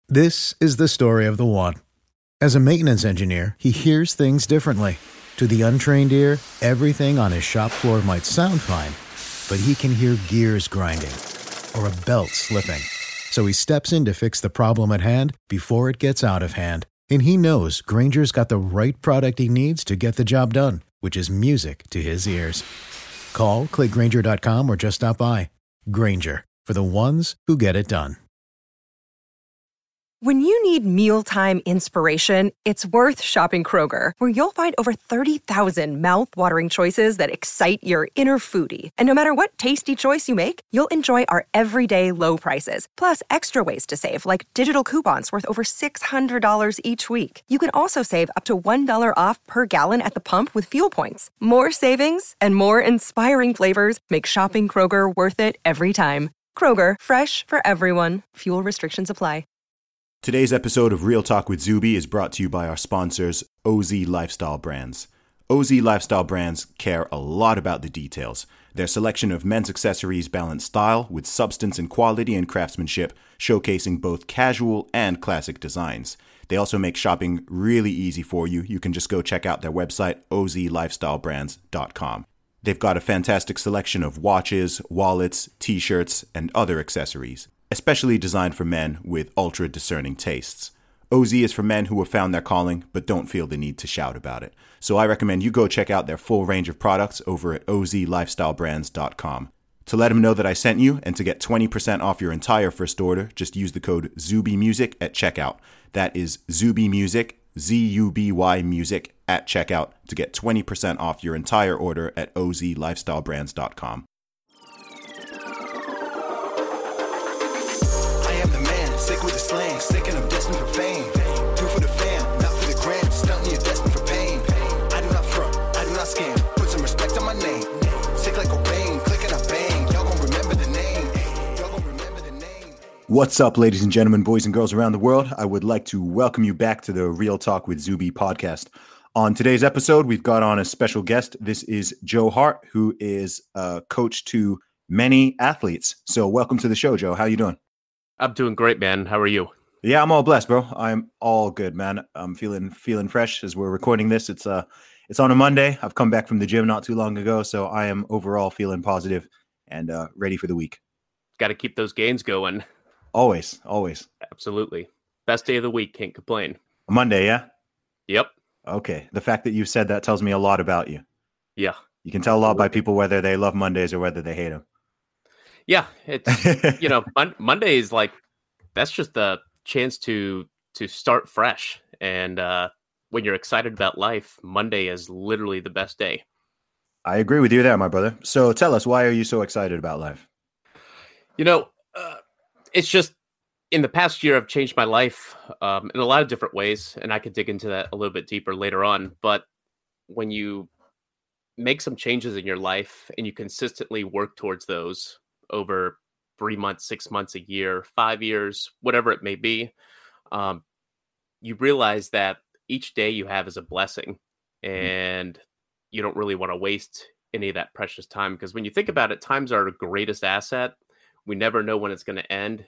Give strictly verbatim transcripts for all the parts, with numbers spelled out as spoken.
This is the story of the one. As a maintenance engineer, he hears things differently. To the untrained ear, everything on his shop floor might sound fine, but he can hear gears grinding or a belt slipping. So he steps in to fix the problem at hand before it gets out of hand. And he knows Grainger's got the right product he needs to get the job done, which is music to his ears. Call, click Grainger dot com, or just stop by. Grainger, for the ones who get it done. When you need mealtime inspiration, it's worth shopping Kroger, where you'll find over thirty thousand mouth-watering choices that excite your inner foodie. And no matter what tasty choice you make, you'll enjoy our everyday low prices, plus extra ways to save, like digital coupons worth over six hundred dollars each week. You can also save up to one dollar off per gallon at the pump with fuel points. More savings and more inspiring flavors make shopping Kroger worth it every time. Kroger, fresh for everyone. Fuel restrictions apply. Today's episode of Real Talk with Zuby is brought to you by our sponsors, O Z Lifestyle Brands. O Z Lifestyle Brands care a lot about the details. Their selection of men's accessories balance style with substance and quality and craftsmanship, showcasing both casual and classic designs. They also make shopping really easy for you. You can just go check out their website, o z lifestyle brands dot com. They've got a fantastic selection of watches, wallets, t-shirts, and other accessories, especially designed for men with ultra-discerning tastes. O Z is for men who have found their calling but don't feel the need to shout about it. So I recommend you go check out their full range of products over at o z lifestyle brands dot com. To let them know that I sent you and to get twenty percent off your entire first order, just use the code ZUBYMUSIC at checkout. That is ZUBYMUSIC, Z U B Y Music, at checkout to get twenty percent off your entire order at o z lifestyle brands dot com. Sick with the slang, sick and I'm destined for fame. Do for the fam, not for the gram. Stunting, you're destined for pain. I do not front, I do not scam. Put some respect on my name. Sick like Cobain, click and I bang. Y'all gon' remember the name. Y'all gon' remember the name. What's up, ladies and gentlemen, boys and girls around the world? I would like to welcome you back to the Real Talk with Zuby podcast. On today's episode, we've got on a special guest. This is Joe Hart, who is a coach to many athletes. So welcome to the show, Joe. How you doing? I'm doing great, man. How are you? Yeah, I'm all blessed, bro. I'm all good, man. I'm feeling feeling fresh as we're recording this. It's uh it's on a Monday. I've come back from the gym not too long ago, so I am overall feeling positive and uh, ready for the week. Got to keep those gains going. Always, always. Absolutely. Best day of the week. Can't complain. Monday, yeah? Yep. Okay. The fact that you said that tells me a lot about you. Yeah. You can tell a lot by people whether they love Mondays or whether they hate them. Yeah, it's, you know, mon- Monday is like, that's just the chance to to start fresh. And uh, when you're excited about life, Monday is literally the best day. I agree with you there, my brother. So tell us, why are you so excited about life? You know, uh, it's just in the past year, I've changed my life um, in a lot of different ways. And I could dig into that a little bit deeper later on. But when you make some changes in your life and you consistently work towards those over three months, six months, a year, five years, whatever it may be, um, you realize that each day you have is a blessing, and you don't really want to waste any of that precious time. Because when you think about it, time's our greatest asset. We never know when it's going to end.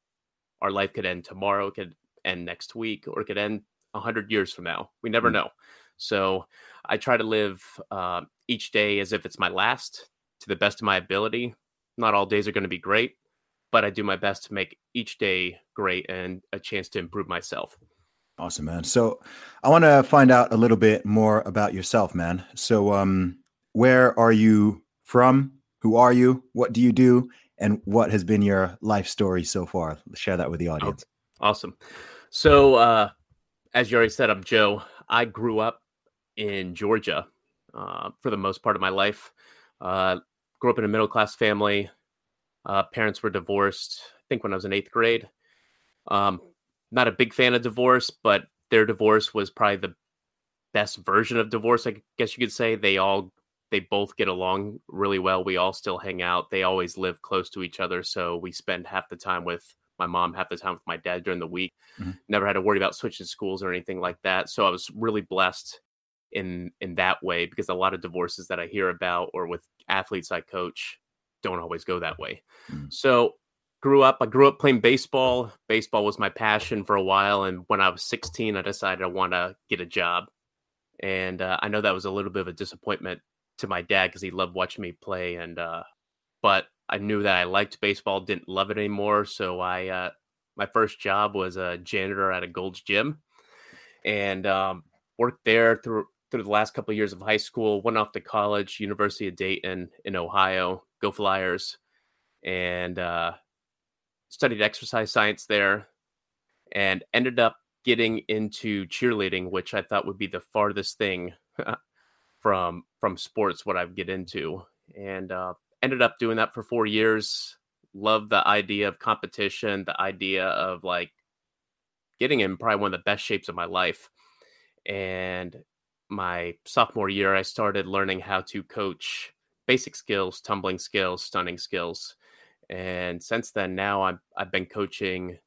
Our life could end tomorrow, it could end next week, or it could end a hundred years from now. We never know. So I try to live uh, each day as if it's my last, to the best of my ability. Not all days are going to be great, but I do my best to make each day great and a chance to improve myself. Awesome, man. So I want to find out a little bit more about yourself, man. So um, where are you from? Who are you? What do you do? And what has been your life story so far? Share that with the audience. Oh, awesome. So uh, as you already said, I'm Joe. I grew up in Georgia uh, for the most part of my life. Uh, Grew up in a middle-class family. Uh, parents were divorced, I think, when I was in eighth grade. Um, not a big fan of divorce, but their divorce was probably the best version of divorce, I guess you could say. They all, they both get along really well. We all still hang out. They always live close to each other, so we spend half the time with my mom, half the time with my dad during the week. Mm-hmm. Never had to worry about switching schools or anything like that. So I was really blessed in in that way, because a lot of divorces that I hear about or with athletes I coach don't always go that way. Mm. So grew up, I grew up playing baseball. Baseball was my passion for a while. And when I was sixteen, I decided I want to get a job. And uh, I know that was a little bit of a disappointment to my dad because he loved watching me play. And, uh, but I knew that I liked baseball, didn't love it anymore. So I, uh, my first job was a janitor at a Gold's Gym, and um, worked there through through the last couple of years of high school. Went off to college, University of Dayton in Ohio. Go Flyers! And uh, studied exercise science there, and ended up getting into cheerleading, which I thought would be the farthest thing from from sports what I would get into, and uh, ended up doing that for four years. Love the idea of competition, the idea of like getting in probably one of the best shapes of my life. And my sophomore year, I started learning how to coach basic skills, tumbling skills, stunning skills. And since then, now I'm, I've been coaching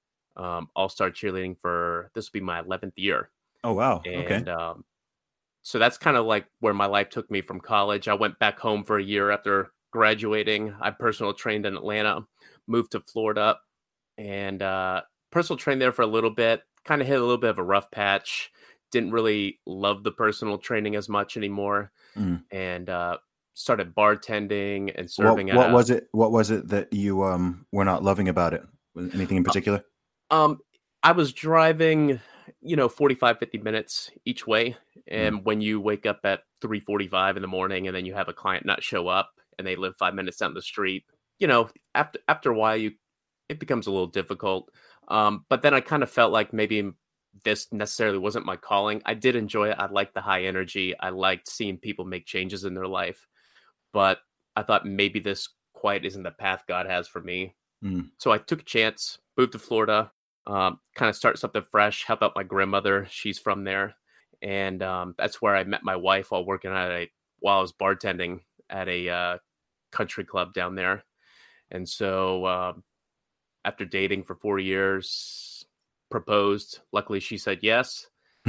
um, all-star cheerleading for, this will be my eleventh year. Oh, wow. And okay. um, so that's kind of like where my life took me from college. I went back home for a year after graduating. I personal trained in Atlanta, moved to Florida, and uh, personal trained there for a little bit. Kind of hit a little bit of a rough patch. Didn't really love the personal training as much anymore, mm. and uh, started bartending and serving. What, what at a, was it? What was it that you um, were not loving about it? Anything in particular? Um, I was driving, you know, forty-five, fifty minutes each way, and mm. when you wake up at three forty-five in the morning, and then you have a client not show up, and they live five minutes down the street, you know, after after a while, you it becomes a little difficult. Um, but then I kind of felt like maybe this necessarily wasn't my calling. I did enjoy it. I liked the high energy. I liked seeing people make changes in their life. But I thought maybe this quite isn't the path God has for me. Mm. So I took a chance, moved to Florida, um, kind of start something fresh, help out my grandmother. She's from there. And um, that's where I met my wife while working at a, while I was bartending at a uh, country club down there. And so uh, after dating for four years, proposed. Luckily, she said yes.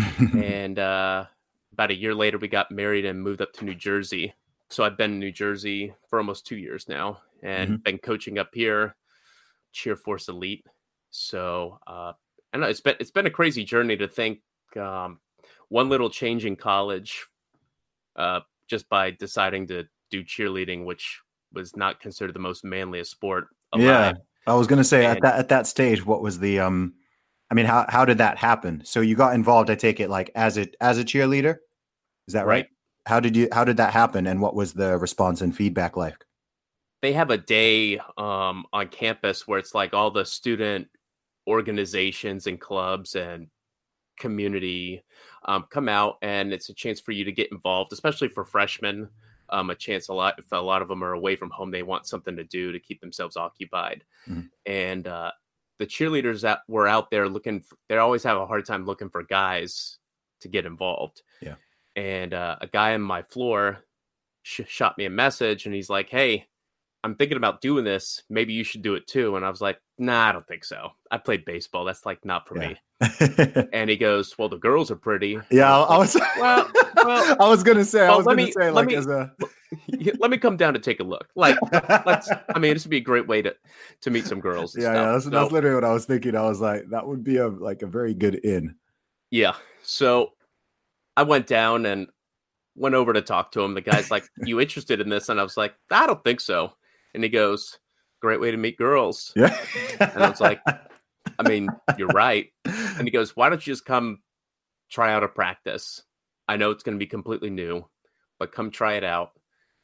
and uh, about a year later, we got married and moved up to New Jersey. So I've been in New Jersey for almost two years now, and mm-hmm. been coaching up here, Cheer Force Elite. So uh, I know it's been it's been a crazy journey to think um, one little change in college, uh, just by deciding to do cheerleading, which was not considered the most manliest sport alive. Yeah, I was going to say and, at that at that stage, what was the um? I mean, how how did that happen? So you got involved, I take it, like as a as a cheerleader, is that right? right? How did you how did that happen, and what was the response and feedback like? They have a day um, on campus where it's like all the student organizations and clubs and community um, come out, and it's a chance for you to get involved, especially for freshmen. Um, a chance a lot if a lot of them are away from home, they want something to do to keep themselves occupied. Mm-hmm. And uh, the cheerleaders that were out there looking, for, they always have a hard time looking for guys to get involved. Yeah. And uh, a guy on my floor sh- shot me a message, and he's like, "Hey, I'm thinking about doing this. Maybe you should do it too." And I was like, "Nah, I don't think so. I played baseball. That's like not for yeah. me." And he goes, "Well, the girls are pretty." Yeah, I was. well, well, I was gonna say. Well, I was gonna me, say like me, as a. Let me come down to take a look. Like, let's. I mean, this would be a great way to to meet some girls. And yeah, stuff. yeah, that's, so, that's literally what I was thinking. I was like, that would be a like a very good in. Yeah. So I went down and went over to talk to him. The guy's like, "You interested in this?" And I was like, "I don't think so." And he goes, "Great way to meet girls." Yeah. And I was like, "I mean, you're right." And he goes, "Why don't you just come try out a practice? I know it's going to be completely new, but come try it out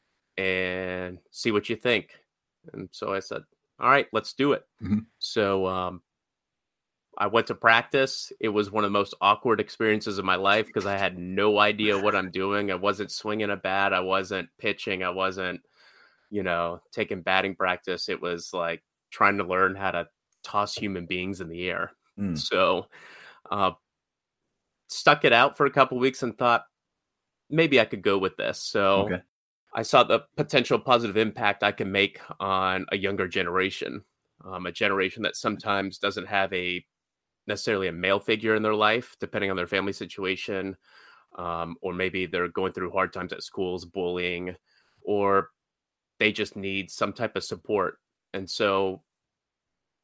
and see what you think." And so I said, "All right, let's do it." Mm-hmm. So um, I went to practice. It was one of the most awkward experiences of my life because I had no idea what I'm doing. I wasn't swinging a bat. I wasn't pitching. I wasn't, you know, taking batting practice. It was like trying to learn how to toss human beings in the air. Mm. So uh, stuck it out for a couple of weeks and thought maybe I could go with this. So okay. I saw the potential positive impact I can make on a younger generation, um, a generation that sometimes doesn't have a necessarily a male figure in their life, depending on their family situation, um, or maybe they're going through hard times at schools, bullying, or they just need some type of support. And so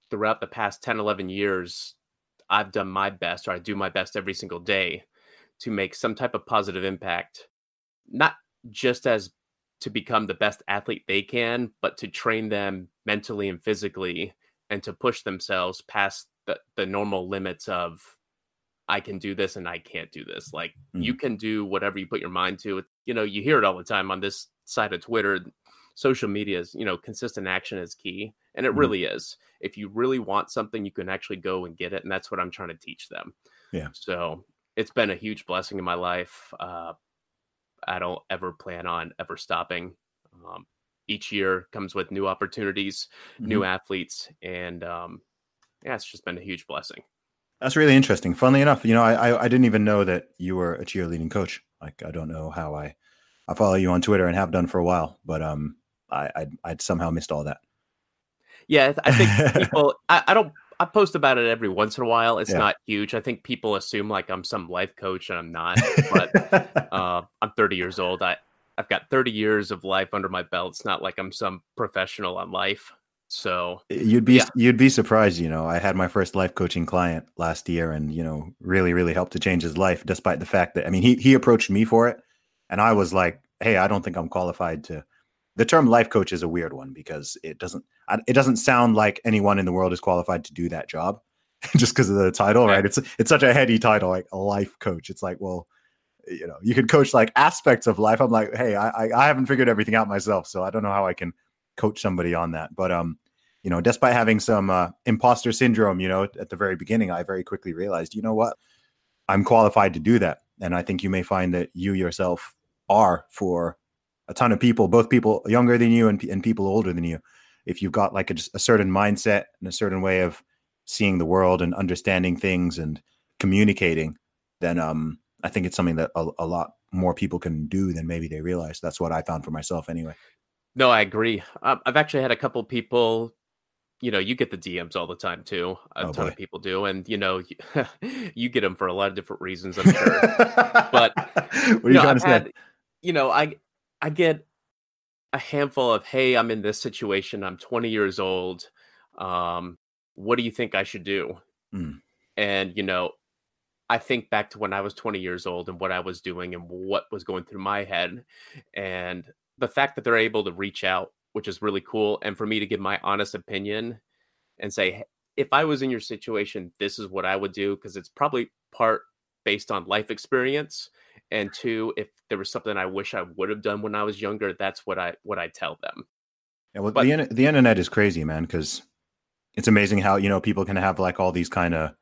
throughout the past ten, eleven years, I've done my best, or I do my best every single day to make some type of positive impact, not just as to become the best athlete they can, but to train them mentally and physically and to push themselves past the, the normal limits of I can do this and I can't do this. Like mm. you can do whatever you put your mind to. You know, you hear it all the time on this side of Twitter. Social media is, you know, consistent action is key. And it mm. really is. If you really want something, you can actually go and get it. And that's what I'm trying to teach them. Yeah. So it's been a huge blessing in my life. Uh, I don't ever plan on ever stopping. Um, each year comes with new opportunities, mm-hmm. new athletes. And um, yeah, it's just been a huge blessing. That's really interesting. Funnily enough, you know, I, I I didn't even know that you were a cheerleading coach. Like, I don't know how I, I follow you on Twitter and have done for a while, but um, I I'd, I'd somehow missed all that. Yeah, I think people. I, I don't. I post about it every once in a while. It's yeah. not huge. I think people assume like I'm some life coach, and I'm not. But uh, I'm thirty years old. I I've got thirty years of life under my belt. It's not like I'm some professional on life. So you'd be yeah. you'd be surprised, you know. I had my first life coaching client last year, and you know, really, really helped to change his life. Despite the fact that, I mean, he he approached me for it, and I was like, "Hey, I don't think I'm qualified to." The term life coach is a weird one because it doesn't it doesn't sound like anyone in the world is qualified to do that job, just because of the title, right? It's it's such a heady title, like a life coach. It's like, well, you know, you could coach like aspects of life. I'm like, hey, I I, I haven't figured everything out myself, so I don't know how I can coach somebody on that. But um, you know, despite having some uh, imposter syndrome, you know, at the very beginning, I very quickly realized, you know what, I'm qualified to do that, and I think you may find that you yourself are for a ton of people, both people younger than you and, and people older than you. If you've got like a, a certain mindset and a certain way of seeing the world and understanding things and communicating, then um, I think it's something that a, a lot more people can do than maybe they realize. That's what I found for myself anyway. No, I agree. Um, I've actually had a couple people, you know, you get the D Ms all the time too. A oh, ton boy. of people do. And, you know, you, you get them for a lot of different reasons, I'm sure. But what are you, you know, trying I've to say? had, you know, I, I get a handful of, hey, I'm in this situation. I'm twenty years old. Um, what do you think I should do? Mm. And, you know, I think back to when I was twenty years old and what I was doing and what was going through my head. And the fact that they're able to reach out, which is really cool. And for me to give my honest opinion and say, hey, if I was in your situation, this is what I would do. Because it's probably part based on life experience. And two, if there was something I wish I would have done when I was younger, that's what I what I tell them. Yeah, well, but, the the internet is crazy, man, because it's amazing how, you know, people can have like all these kind of.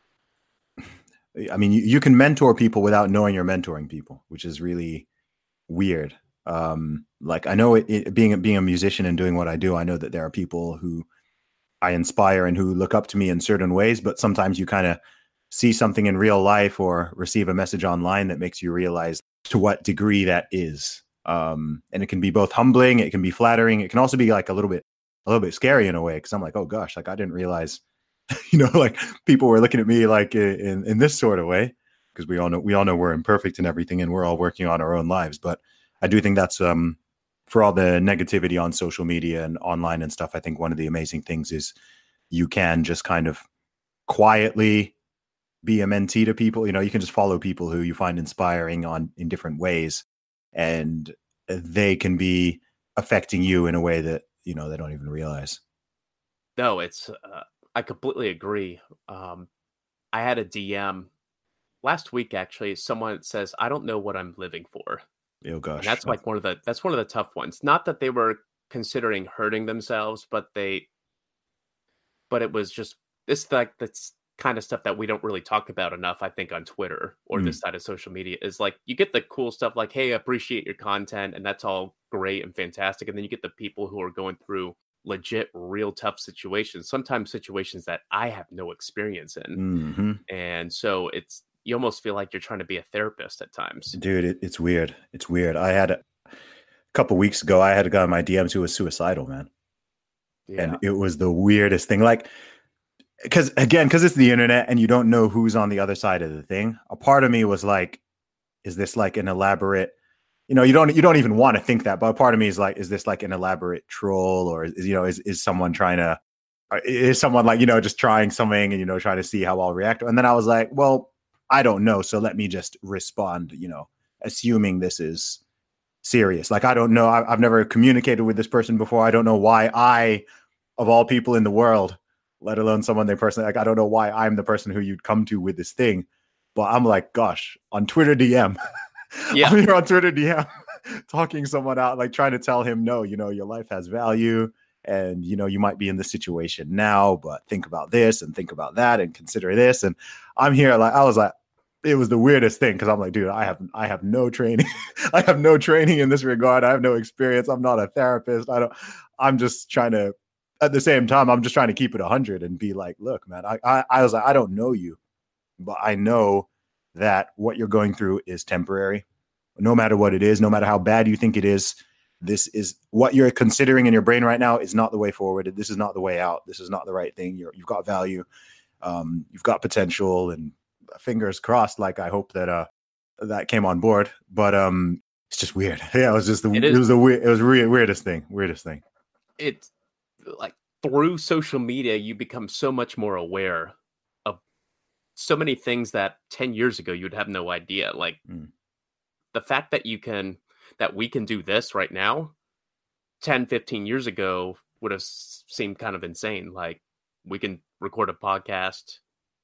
I mean, you, you can mentor people without knowing you're mentoring people, which is really weird. Um, like I know it, it, being being a musician and doing what I do, I know that there are people who I inspire and who look up to me in certain ways, but sometimes you kind of see something in real life or receive a message online that makes you realize to what degree that is. Um, and it can be both humbling, it can be flattering. It can also be like a little bit, a little bit scary in a way. Cause I'm like, oh gosh, like I didn't realize, you know, like people were looking at me like in, in this sort of way. Cause we all know, we all know we're imperfect and everything, and we're all working on our own lives. But I do think that's, um, for all the negativity on social media and online and stuff, I think one of the amazing things is you can just kind of quietly be a mentee to people. You know, you can just follow people who you find inspiring on in different ways, and they can be affecting you in a way that, you know, they don't even realize. No, it's, uh, I completely agree. Um, I had a D M last week, actually, someone says, I don't know what I'm living for. Oh gosh. And that's like one of the, that's one of the tough ones. Not that they were considering hurting themselves, but they, but it was just this, like, that's kind of stuff that we don't really talk about enough, I think, on Twitter or mm. this side of social media. Is like you get the cool stuff like, hey, I appreciate your content, and that's all great and fantastic. And then you get the people who are going through legit, real tough situations, sometimes situations that I have no experience in. Mm-hmm. And so it's, you almost feel like you're trying to be a therapist at times. Dude, it, it's weird. It's weird. I had a, a couple weeks ago, I had a guy in my D Ms who was suicidal, man. Yeah. And it was the weirdest thing. Like, because again, because it's the internet and you don't know who's on the other side of the thing. A part of me was like, is this like an elaborate, you know, you don't, you don't even want to think that, but a part of me is like, is this like an elaborate troll, or is, you know, is, is someone trying to is someone like, you know, just trying something and, you know, trying to see how I'll react. And then I was like, well, I don't know. So let me just respond, you know, assuming this is serious. Like, I don't know. I, I've never communicated with this person before. I don't know why I, of all people in the world, let alone someone they personally, like, I don't know why I'm the person who you'd come to with this thing. But I'm like, gosh, on Twitter D M, yeah. I'm here on Twitter D M talking someone out, like trying to tell him, no, you know, your life has value. And, you know, you might be in this situation now, but think about this and think about that and consider this. And I'm here, like, I was like, it was the weirdest thing because I'm like, dude, I have I have no training. I have no training in this regard. I have no experience. I'm not a therapist. I don't, I'm just trying to, at the same time, I'm just trying to keep it one hundred and be like, look, man, I, I, I was like, I don't know you, but I know that what you're going through is temporary. No matter what it is, no matter how bad you think it is, this is what you're considering in your brain right now is not the way forward. This is not the way out. This is not the right thing. You're, you've got value. Um, you've got potential, and fingers crossed. Like, I hope that, uh, that came on board, but, um, it's just weird. Yeah. It was just the, it, it was the weird, it was weird, weirdest thing, weirdest thing. It's like through social media, you become so much more aware of so many things that ten years ago, you'd have no idea. Like mm. the fact that you can, that we can do this right now, ten, fifteen years ago would have seemed kind of insane. Like, we can record a podcast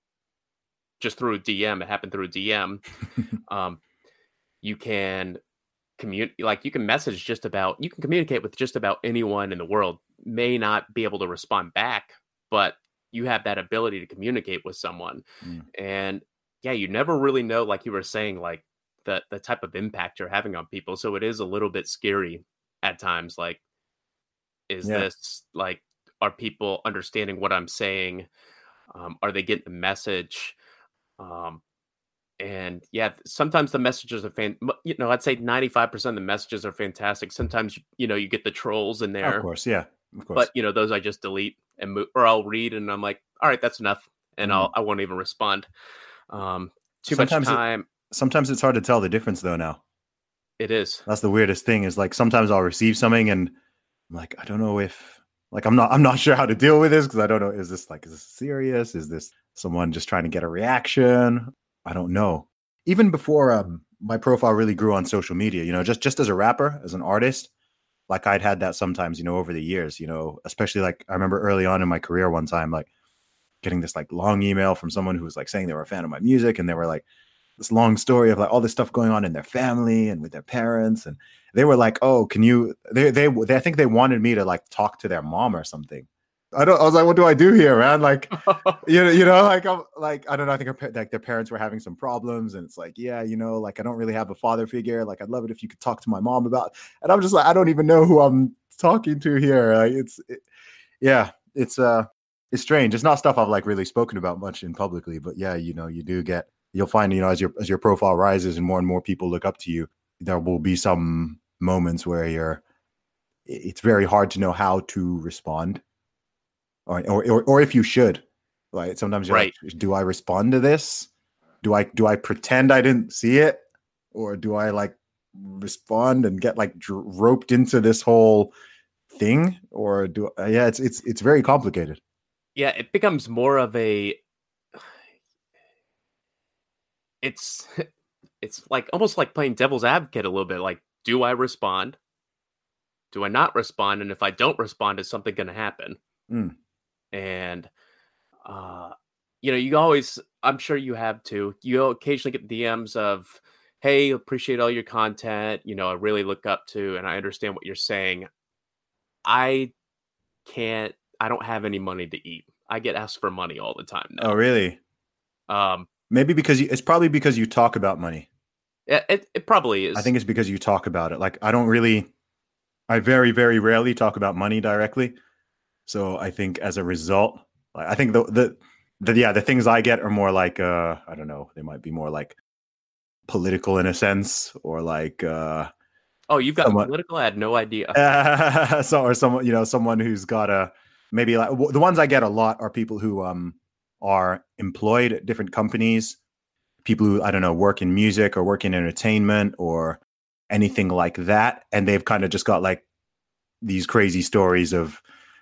just through a D M. It happened through a D M. um, you can communicate, like you can message just about, you can communicate with just about anyone in the world. May not be able to respond back, but you have that ability to communicate with someone. Mm. And yeah, you never really know, like you were saying, like, the the type of impact you're having on people. So it is a little bit scary at times. Like, is yeah. this like, are people understanding what I'm saying? Um, are they getting the message? Um, and yeah, sometimes the messages are fan, you know, I'd say ninety-five percent of the messages are fantastic. Sometimes, you know, you get the trolls in there. Of course. Yeah. Of course. But, you know, those I just delete and move, or I'll read and I'm like, all right, that's enough. And mm. I'll, I won't even respond. Um, too sometimes much time. It- Sometimes it's hard to tell the difference, though, now. It is. That's the weirdest thing is, like, sometimes I'll receive something and I'm like, I don't know if, like, I'm not, I'm not sure how to deal with this because I don't know, is this, like, is this serious? Is this someone just trying to get a reaction? I don't know. Even before um, my profile really grew on social media, you know, just, just as a rapper, as an artist, like, I'd had that sometimes, you know, over the years, you know, especially, like, I remember early on in my career one time, like, getting this, like, long email from someone who was, like, saying they were a fan of my music, and they were, like, this long story of like all this stuff going on in their family and with their parents. And they were like, oh, can you, they, they, they I think they wanted me to like talk to their mom or something. I don't, I was like, what do I do here, man? Like, you know, you know, like, I'm like, I don't know. I think her, like their parents were having some problems and it's like, yeah, you know, like, I don't really have a father figure. Like, I'd love it if you could talk to my mom about, and I'm just like, I don't even know who I'm talking to here. Like, it's, it, yeah, it's, uh, it's strange. It's not stuff I've like really spoken about much in publicly, but yeah, you know, you do get, you'll find, you know, as your as your profile rises and more and more people look up to you, there will be some moments where you're, it's very hard to know how to respond, or or or, or if you should. Like, sometimes you're right. like, do I respond to this? Do I do I pretend I didn't see it, or do I like respond and get like dr- roped into this whole thing, or do uh, yeah, it's it's it's very complicated. Yeah, it becomes more of a. It's it's like almost like playing devil's advocate a little bit. Like, do I respond? Do I not respond? And if I don't respond, is something going to happen? Mm. And, uh, you know, you always, I'm sure you have too. You occasionally get D Ms of, hey, appreciate all your content. You know, I really look up to, and I understand what you're saying. I can't, I don't have any money to eat. I get asked for money all the time now. Oh, really? Um, Maybe because you, it's probably because you talk about money. It, it it probably is. I think it's because you talk about it. Like, I don't really, I very, very rarely talk about money directly. So I think as a result, like, I think the, the, the, yeah, the things I get are more like, uh, I don't know, they might be more like political in a sense, or like, uh, oh, you've got someone, political? I had no idea. Uh, so, or someone, you know, someone who's got a, maybe like w- the ones I get a lot are people who, um, are employed at different companies, people who, I don't know, work in music or work in entertainment or anything like that. And they've kind of just got like these crazy stories of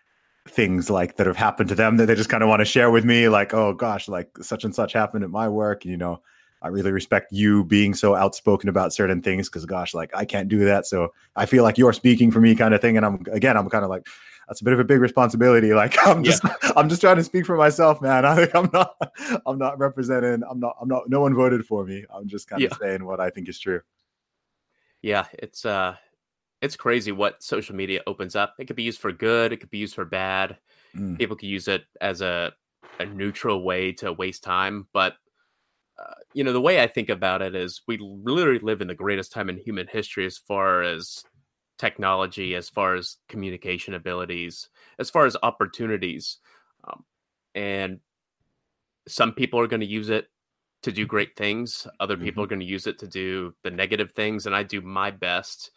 things like that have happened to them that they just kind of want to share with me. Like, oh gosh, like such and such happened at my work. You know, I really respect you being so outspoken about certain things because gosh, like I can't do that. So I feel like you're speaking for me kind of thing. And I'm, again, I'm kind of like, that's a bit of a big responsibility. Like I'm just, yeah. I'm just trying to speak for myself, man. I think I'm not, I'm not representing, I'm not, I'm not, no one voted for me. I'm just kind of yeah. saying what I think is true. Yeah. It's, uh, it's crazy what social media opens up. It could be used for good. It could be used for bad. Mm. People could use it as a, a neutral way to waste time. But, uh, you know, the way I think about it is we literally live in the greatest time in human history as far as technology, as far as communication abilities, as far as opportunities. Um, and some people are going to use it to do great things. Other mm-hmm. people are going to use it to do the negative things. And I do my best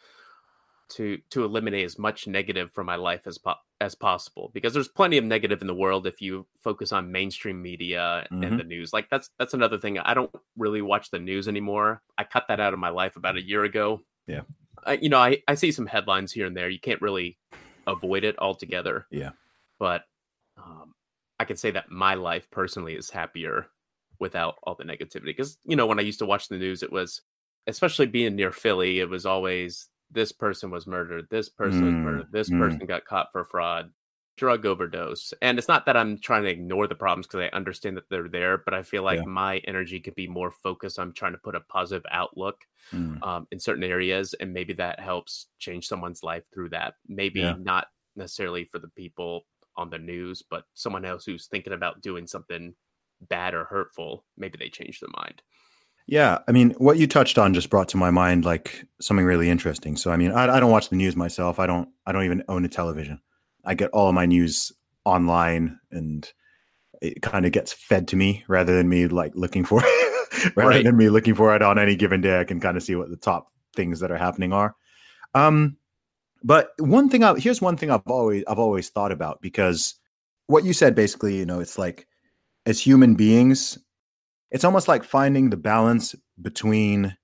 to to eliminate as much negative from my life as po- as possible, because there's plenty of negative in the world if you focus on mainstream media mm-hmm. and the news. Like that's that's another thing. I don't really watch the news anymore. I cut that out of my life about a year ago. Yeah. I, you know, I, I see some headlines here and there. You can't really avoid it altogether. Yeah. But um, I can say that my life personally is happier without all the negativity. Because, you know, when I used to watch the news, it was, especially being near Philly, it was always this person was murdered, this person mm, was murdered, this mm. person got caught for fraud, drug overdose. And it's not that I'm trying to ignore the problems because I understand that they're there, but I feel like yeah. my energy could be more focused on trying to put a positive outlook mm. um, in certain areas. And maybe that helps change someone's life through that. Maybe yeah. not necessarily for the people on the news, but someone else who's thinking about doing something bad or hurtful, maybe they change their mind. Yeah. I mean, what you touched on just brought to my mind like something really interesting. So, I mean, I, I don't watch the news myself. I don't, I don't even own a television. I get all of my news online and it kind of gets fed to me rather than me like looking for it, rather right. than me looking for it on any given day. I can kind of see what the top things that are happening are. Um, but one thing, I, here's one thing I've always, I've always thought about, because what you said, basically, you know, it's like as human beings, it's almost like finding the balance between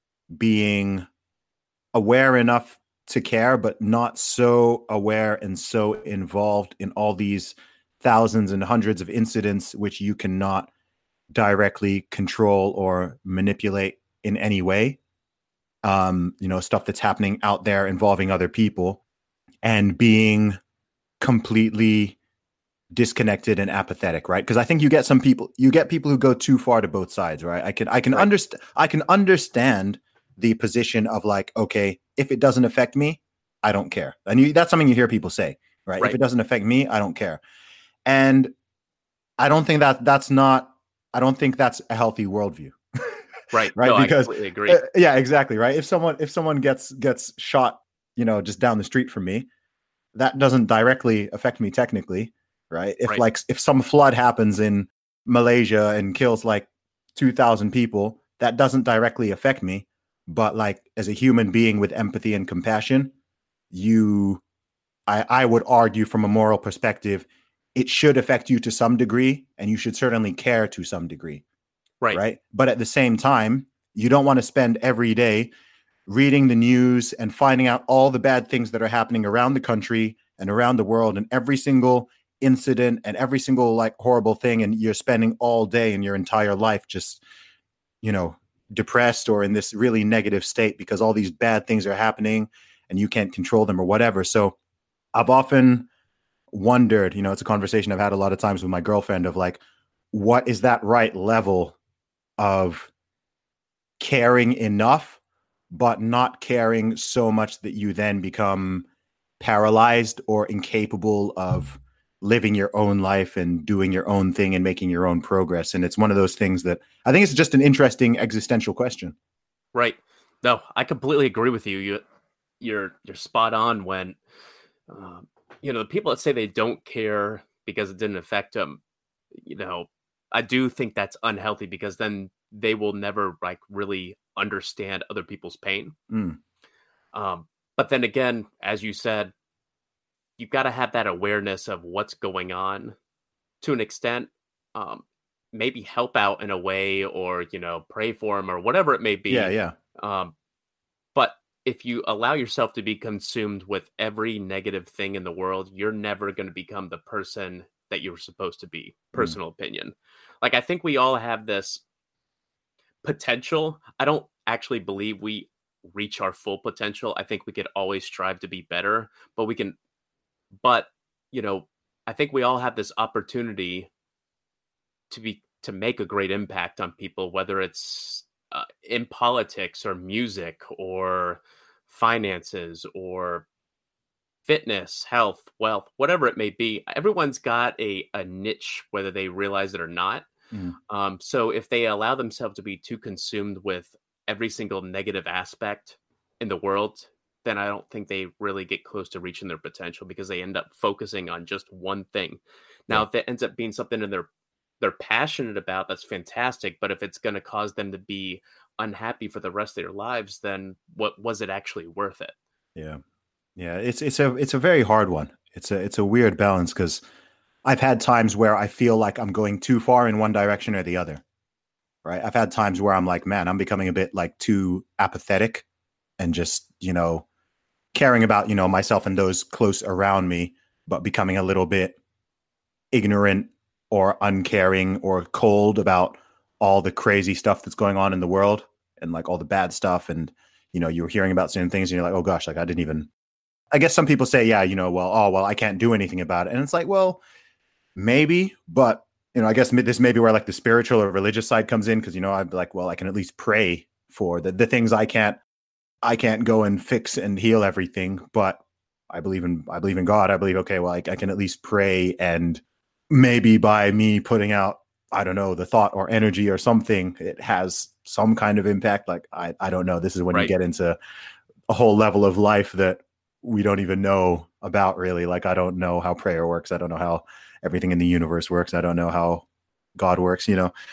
being aware enough to care, but not so aware and so involved in all these thousands and hundreds of incidents, which you cannot directly control or manipulate in any way. Um, you know, stuff that's happening out there involving other people, and being completely disconnected and apathetic, right? Because I think you get some people, you get people who go too far to both sides, right? I can, I can right. understand, I can understand the position of like, okay, if it doesn't affect me, I don't care. And you, that's something you hear people say, right? right? If it doesn't affect me, I don't care. And I don't think that that's not, I don't think that's a healthy worldview. Right. Right. No, because I completely agree. Uh, yeah, exactly. Right. If someone, if someone gets, gets shot, you know, just down the street from me, that doesn't directly affect me technically. Right. If right. like, if some flood happens in Malaysia and kills like two thousand people, that doesn't directly affect me. But like as a human being with empathy and compassion, you, I, I would argue from a moral perspective, it should affect you to some degree, and you should certainly care to some degree. Right. Right. But at the same time, you don't want to spend every day reading the news and finding out all the bad things that are happening around the country and around the world, and every single incident and every single like horrible thing. And you're spending all day in your entire life just, you know, depressed or in this really negative state because all these bad things are happening and you can't control them or whatever. So I've often wondered, you know, it's a conversation I've had a lot of times with my girlfriend of like, what is that right level of caring enough, but not caring so much that you then become paralyzed or incapable of living your own life and doing your own thing and making your own progress. And it's one of those things that I think it's just an interesting existential question. Right. No, I completely agree with you. You, you're, you're spot on when, um, you know, the people that say they don't care because it didn't affect them, you know, I do think that's unhealthy, because then they will never like really understand other people's pain. Mm. Um, but then again, as you said, you've got to have that awareness of what's going on to an extent, um, maybe help out in a way, or, you know, pray for them or whatever it may be. Yeah. Yeah. Um, but if you allow yourself to be consumed with every negative thing in the world, you're never going to become the person that you're supposed to be. Personal mm. opinion. Like, I think we all have this potential. I don't actually believe we reach our full potential. I think we could always strive to be better, but we can, but, you know, I think we all have this opportunity to be, to make a great impact on people, whether it's uh, in politics or music or finances or fitness, health, wealth, whatever it may be. Everyone's got a, a niche, whether they realize it or not. Mm. Um, so if they allow themselves to be too consumed with every single negative aspect in the world, then I don't think they really get close to reaching their potential, because they end up focusing on just one thing. Now, yeah. if it ends up being something that they're they're passionate about, that's fantastic. But if it's going to cause them to be unhappy for the rest of their lives, then what was it actually worth it? Yeah, yeah. It's it's a it's a very hard one. It's a it's a weird balance, because I've had times where I feel like I'm going too far in one direction or the other. Right. I've had times where I'm like, man, I'm becoming a bit like too apathetic and just, you know, caring about, you know, myself and those close around me, but becoming a little bit ignorant or uncaring or cold about all the crazy stuff that's going on in the world and like all the bad stuff. And, you know, you're hearing about certain things and you're like, oh gosh, like I didn't even, I guess some people say, yeah, you know, well, oh, well, I can't do anything about it. And it's like, well, maybe, but you know, I guess this may be where like the spiritual or religious side comes in, because, you know, I'd be like, well, I can at least pray for the, the things I can't, I can't go and fix and heal everything, but I believe in, I believe in God. I believe, okay, well, I, I can at least pray, and maybe by me putting out, I don't know, the thought or energy or something, it has some kind of impact. Like, I, I don't know. This is when right. you get into a whole level of life that we don't even know about, really. Like, I don't know how prayer works. I don't know how everything in the universe works. I don't know how God works, you know?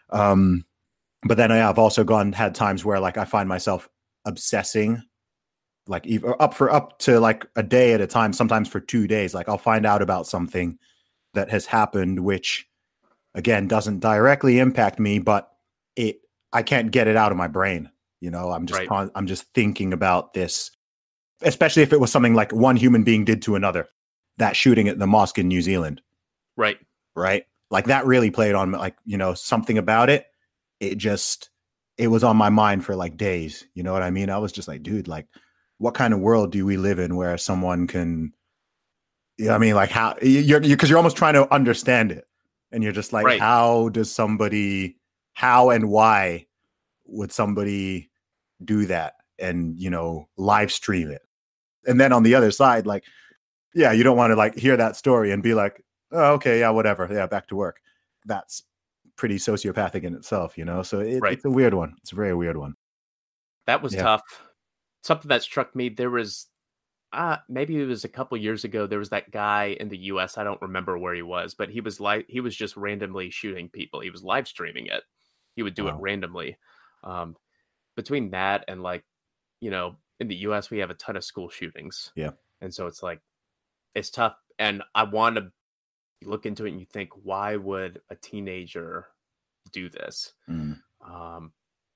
Um, but then yeah, I've also gone, had times where like, I find myself obsessing, like even up for up to like a day at a time, sometimes for two days. Like I'll find out about something that has happened, which again, doesn't directly impact me, but it, I can't get it out of my brain. You know, I'm just, right. I'm just thinking about this, especially if it was something like one human being did to another, that shooting at the mosque in New Zealand. Right. Right. Like that really played on, like, you know, something about it. It just, it was on my mind for like days. You know what I mean? I was just like, dude, like, what kind of world do we live in where someone can, you know what I mean? Like how you're, you, cause you're almost trying to understand it. And you're just like, right. how does somebody, how and why would somebody do that and, you know, live stream it? And then on the other side, like, yeah, you don't want to like hear that story and be like, oh, okay, yeah, whatever. Yeah, back to work. That's pretty sociopathic in itself, you know? So it, right. it's a weird one. It's a very weird one. That was yeah. tough. Something that struck me, there was, uh, maybe it was a couple years ago, there was that guy in the U S. I don't remember where he was, but he was like, he was just randomly shooting people. He was live streaming it. He would do wow. it randomly. Um, between that and like, you know, in the U S, we have a ton of school shootings. Yeah. And so it's like, it's tough. And I want to look into it and you think, why would a teenager do this? Mm. Um,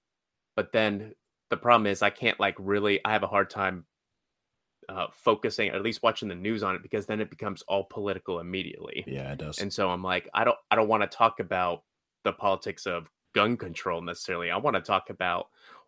but then the problem is I can't like really, I have a hard time uh, focusing, or at least watching the news on it, because then it becomes all political immediately. Yeah, it does. And so I'm like, I don't, I don't want to talk about the politics of gun control necessarily. I want to talk about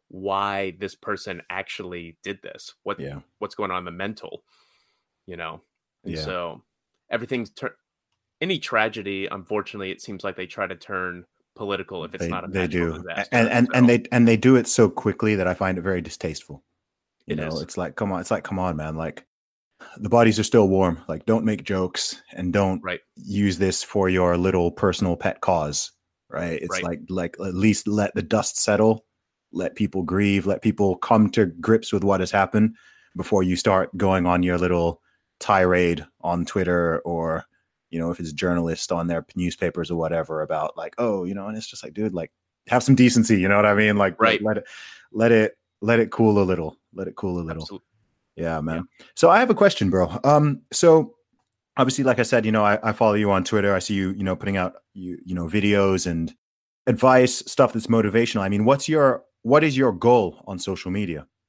why this person actually did this. What, yeah. what's going on in the mental, you know? And yeah. so everything's tur- any tragedy, unfortunately, it seems like they try to turn political if it's they, not a they do. disaster. And and, so. and they and they do it so quickly that I find it very distasteful. You it know, is. it's like, come on, it's like, come on, man. Like the bodies are still warm. Like, don't make jokes and don't right. use this for your little personal pet cause. Right. It's right. like like at least let the dust settle, let people grieve, let people come to grips with what has happened before you start going on your little tirade on Twitter, or, you know, if it's journalists on their newspapers or whatever about like, oh, you know, and it's just like, dude, like have some decency. You know what I mean? Like, right. let, let it, let it, let it cool a little, let it cool a little. Absolutely. Yeah, man. Yeah. So I have a question, bro. Um, so obviously, like I said, you know, I, I follow you on Twitter. I see you, you know, putting out, you, you know, videos and advice, stuff that's motivational. I mean, what's your, what is your goal on social media?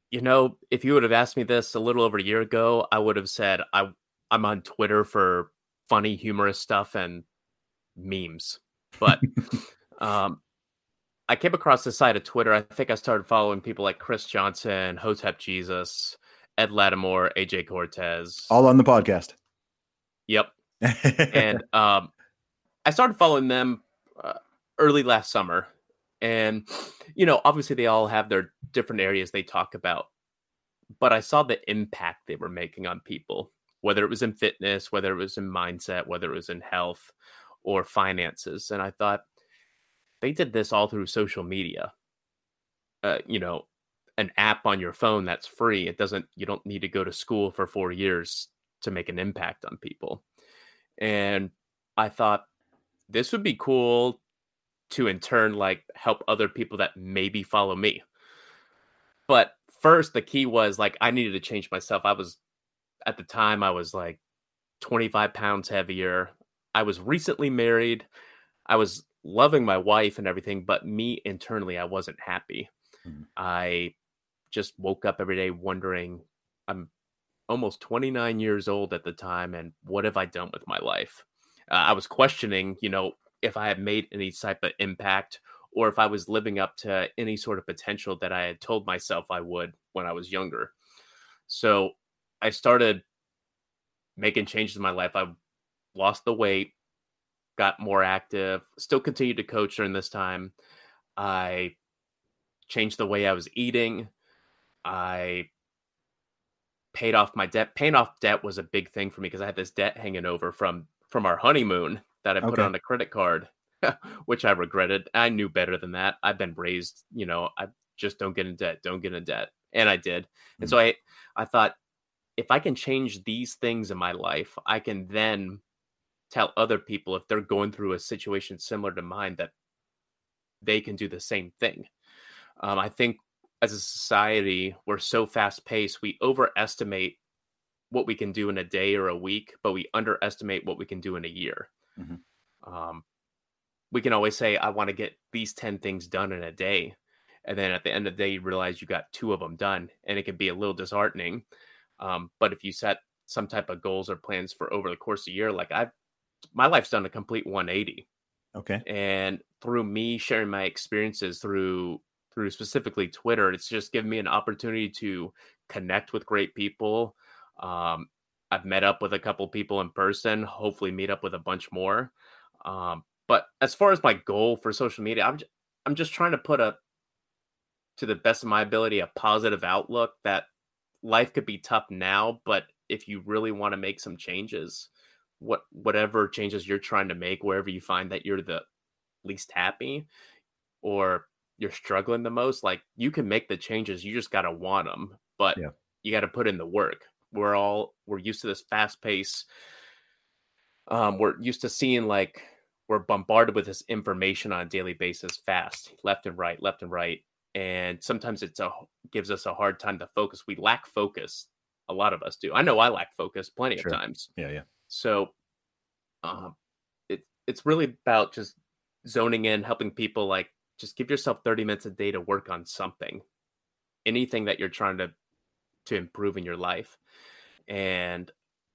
You know, if you would have asked me this a little over a year ago, I would have said I I'm on Twitter for funny, humorous stuff and memes. But um, I came across this side of Twitter. I think I started following people like Chris Johnson, Hotep Jesus, Ed Lattimore, A J Cortez. All on the podcast. Yep. And um, I started following them uh, early last summer. And, you know, obviously they all have their different areas they talk about. But I saw the impact they were making on people, whether it was in fitness, whether it was in mindset, whether it was in health or finances. And I thought they did this all through social media. Uh, you know, an app on your phone that's free. It doesn't, you don't need to go to school for four years to make an impact on people. And I thought this would be cool to in turn, like, help other people that maybe follow me. But first, the key was like, I needed to change myself. I was, at the time, I was like twenty-five pounds heavier. I was recently married. I was loving my wife and everything, but me internally, I wasn't happy. Mm-hmm. I just woke up every day wondering, I'm almost twenty-nine years old at the time, and what have I done with my life? Uh, I was questioning, you know, if I had made any type of impact or if I was living up to any sort of potential that I had told myself I would when I was younger. So I started making changes in my life. I lost the weight, got more active, still continued to coach during this time. I changed the way I was eating. I paid off my debt. Paying off debt was a big thing for me because I had this debt hanging over from, from our honeymoon that I put Okay. on a credit card, which I regretted. I knew better than that. I've been raised, you know, I just don't get in debt, don't get in debt. And I did. Mm-hmm. And so I, I thought, if I can change these things in my life, I can then tell other people if they're going through a situation similar to mine that they can do the same thing. Um, I think as a society, we're so fast paced, we overestimate what we can do in a day or a week, but we underestimate what we can do in a year. Mm-hmm. Um, we can always say, I want to get these ten things done in a day. And then at the end of the day, you realize you got two of them done, and it can be a little disheartening. Um, but if you set some type of goals or plans for over the course of a year, like I've, my life's done a complete one eighty. Okay. And through me sharing my experiences through, through specifically Twitter, it's just given me an opportunity to connect with great people. Um, I've met up with a couple people in person, hopefully meet up with a bunch more. Um, but as far as my goal for social media, I'm, just, I'm just trying to put a, to the best of my ability, a positive outlook that life could be tough now, but if you really want to make some changes, what whatever changes you're trying to make, wherever you find that you're the least happy or you're struggling the most, like you can make the changes. You just got to want them, but yeah. You got to put in the work. We're all, we're used to this fast pace. Um, we're used to seeing like, we're bombarded with this information on a daily basis, fast, left and right, left and right. And sometimes it's a gives us a hard time to focus. We lack focus. A lot of us do. I know I lack focus plenty Sure. of times. Yeah, yeah. So um, it, it's really about just zoning in, helping people, like, just give yourself thirty minutes a day to work on something, anything that you're trying to, to improve in your life, and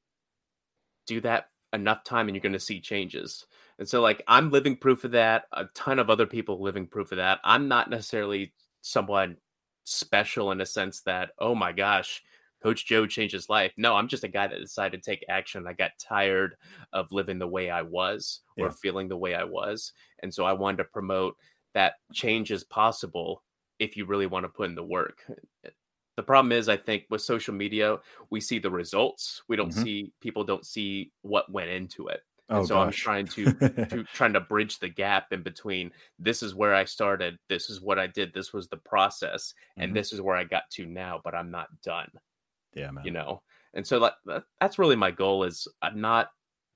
do that enough time and you're going to see changes. And so like, I'm living proof of that. A ton of other people living proof of that. I'm not necessarily someone special in a sense that, oh my gosh, Coach Joe changed his life. No, I'm just a guy that decided to take action. I got tired of living the way I was or yeah. feeling the way I was. And so I wanted to promote that change is possible if you really want to put in the work. The problem is, I think with social media, we see the results. We don't mm-hmm. see, people don't see what went into it. Oh, and so gosh. I'm trying to, to trying to bridge the gap in between. This is where I started. This is what I did. This was the process. Mm-hmm. And this is where I got to now, but I'm not done. Yeah, man. You know? And so like, that's really my goal is I'm not,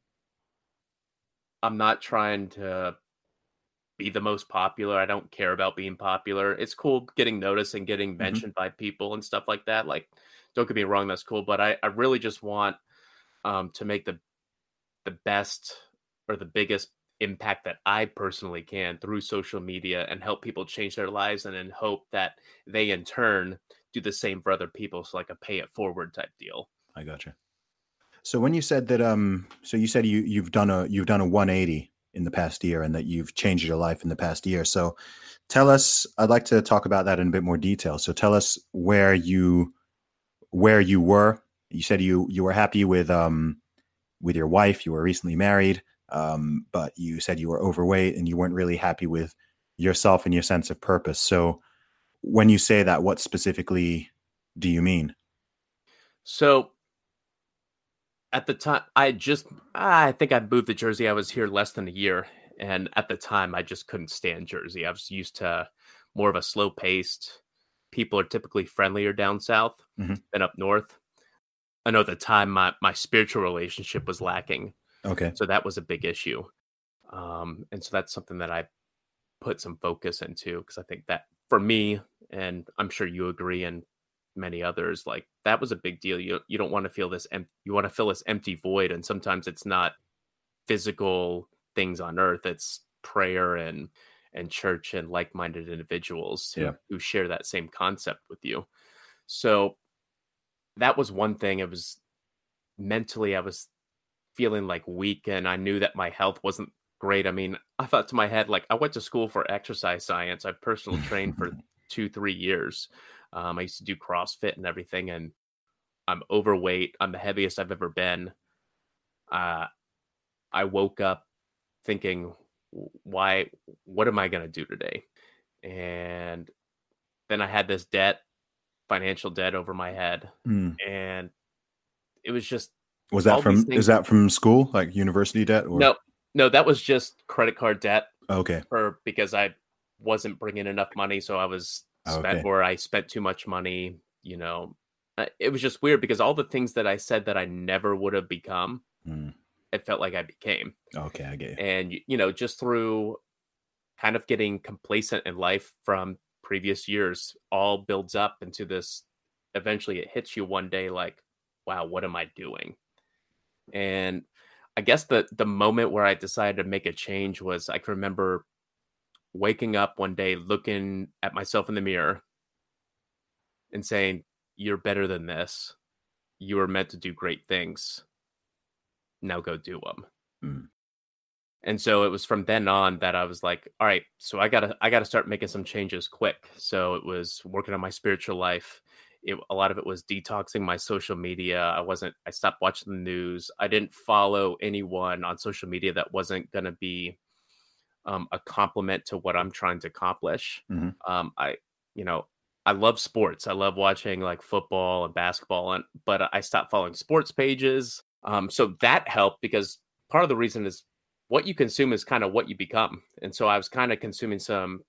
I'm not trying to be the most popular. I don't care about being popular. It's cool getting noticed and getting mentioned mm-hmm. by people and stuff like that. Like, don't get me wrong, that's cool. But I, I really just want um, to make the the best or the biggest impact that I personally can through social media and help people change their lives, and then hope that they in turn do the same for other people. So like a pay it forward type deal. I gotcha. So when you said that, um, so you said you you've done a you've done a one eighty in the past year, and that you've changed your life in the past year. So tell us. I'd like to talk about that in a bit more detail. So tell us where you where you were. You said you you were happy with um with your wife. You were recently married, um, but you said you were overweight and you weren't really happy with yourself and your sense of purpose. So when you say that, what specifically do you mean? So at the time, I just, I think I moved to Jersey. I was here less than a year. And at the time, I just couldn't stand Jersey. I was used to more of a slow paced. People are typically friendlier down south mm-hmm. than up north. I know at the time, my, my spiritual relationship was lacking. Okay. So that was a big issue. Um, and so that's something that I put some focus into, because I think that for me, and I'm sure you agree, and many others, like that was a big deal. You you don't want to feel this, em- you want to fill this empty void. And sometimes it's not physical things on earth, it's prayer and, and church and like-minded individuals who, yeah. who share that same concept with you. So that was one thing. It was mentally, I was feeling like weak, and I knew that my health wasn't great. I mean, I thought to my head, like, I went to school for exercise science. I personal trained for two, three years. Um, I used to do CrossFit and everything, and I'm overweight. I'm the heaviest I've ever been. Uh, I woke up thinking, why, what am I going to do today? And then I had this debt, financial debt over my head. Mm. And it was just, was that from, is that from school, like university debt? Or? No, no, that was just credit card debt. Okay. For, because I wasn't bringing enough money. So I was spent, okay. or I spent too much money, you know. It was just weird because all the things that I said that I never would have become, mm. it felt like I became. Okay, I get it. And, you know, just through kind of getting complacent in life from previous years, all builds up into this. Eventually it hits you one day like, wow, what am I doing? And I guess the, the moment where I decided to make a change was, I can remember waking up one day, looking at myself in the mirror and saying, you're better than this. You were meant to do great things. Now go do them. Mm. And so it was from then on that I was like, all right, so I gotta, I gotta start making some changes quick. So it was working on my spiritual life. It, a lot of it was detoxing my social media. I wasn't, I stopped watching the news. I didn't follow anyone on social media that wasn't going to be um, a complement to what I'm trying to accomplish. Mm-hmm. Um, I, you know, I love sports. I love watching like football and basketball, and but I stopped following sports pages. Um, so that helped, because part of the reason is what you consume is kind of what you become. And so I was kind of consuming some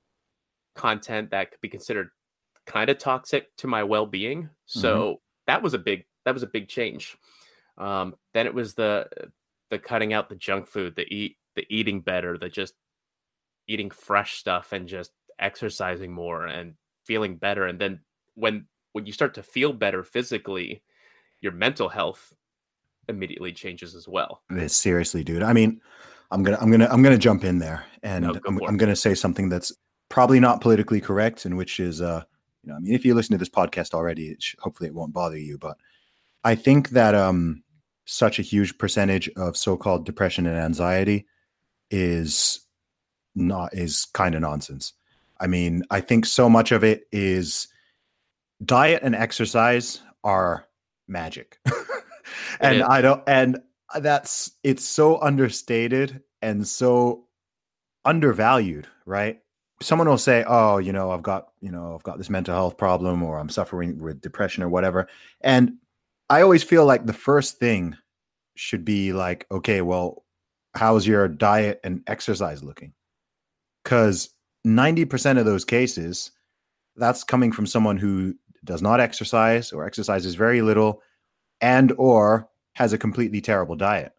content that could be considered kind of toxic to my well-being. So mm-hmm. that was a big, that was a big change. Um, then it was the, the cutting out the junk food, the eat, the eating better, the just eating fresh stuff and just exercising more and feeling better. And then when, when you start to feel better physically, your mental health immediately changes as well. Seriously, dude. I mean, I'm going to, I'm going to, I'm going to jump in there, and no, I'm, I'm going to say something that's probably not politically correct, and which is, uh, you know, I mean, if you listen to this podcast already, it sh- hopefully it won't bother you. But I think that um, such a huge percentage of so-called depression and anxiety is not is kind of nonsense. I mean, I think so much of it is diet and exercise are magic, and I don't. And that's it's so understated and so undervalued, right? Someone will say, oh, you know, I've got, you know, I've got this mental health problem, or I'm suffering with depression or whatever. And I always feel like the first thing should be like, okay, well, how's your diet and exercise looking? Because ninety percent of those cases, that's coming from someone who does not exercise, or exercises very little, and or has a completely terrible diet.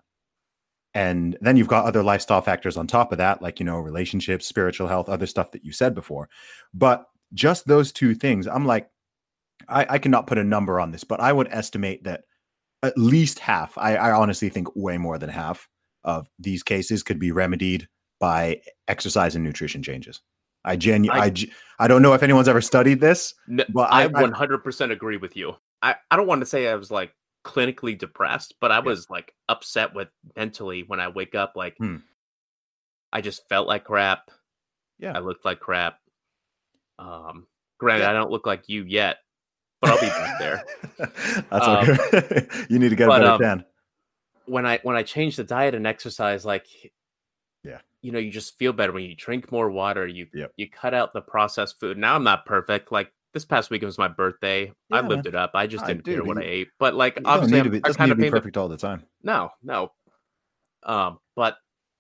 And then you've got other lifestyle factors on top of that, like, you know, relationships, spiritual health, other stuff that you said before. But just those two things, I'm like, I, I cannot put a number on this, but I would estimate that at least half, I, I honestly think way more than half of these cases could be remedied by exercise and nutrition changes. I genu I, I, I, ge- I don't know if anyone's ever studied this, n- but I I, I one hundred percent agree with you. I, I don't want to say I was like clinically depressed, but I Yeah. was like upset with mentally when I wake up. Like Hmm. I just felt like crap. yeah. I looked like crap. Um, granted, Yeah. I don't look like you yet, but I'll be back there. That's Um, okay. You need to get a but, better um, tan. when I when I changed the diet and exercise, like Yeah. you know, you just feel better when you drink more water. You Yep. you cut out the processed food. Now I'm not perfect. Like this past week, it was my birthday. I Yeah, lived man. it up. I just I didn't do, care but what you- I ate. But like You don't obviously, need to I'm, be, I doesn't kind need of to be paid the perfect all the time. no, no. Um, but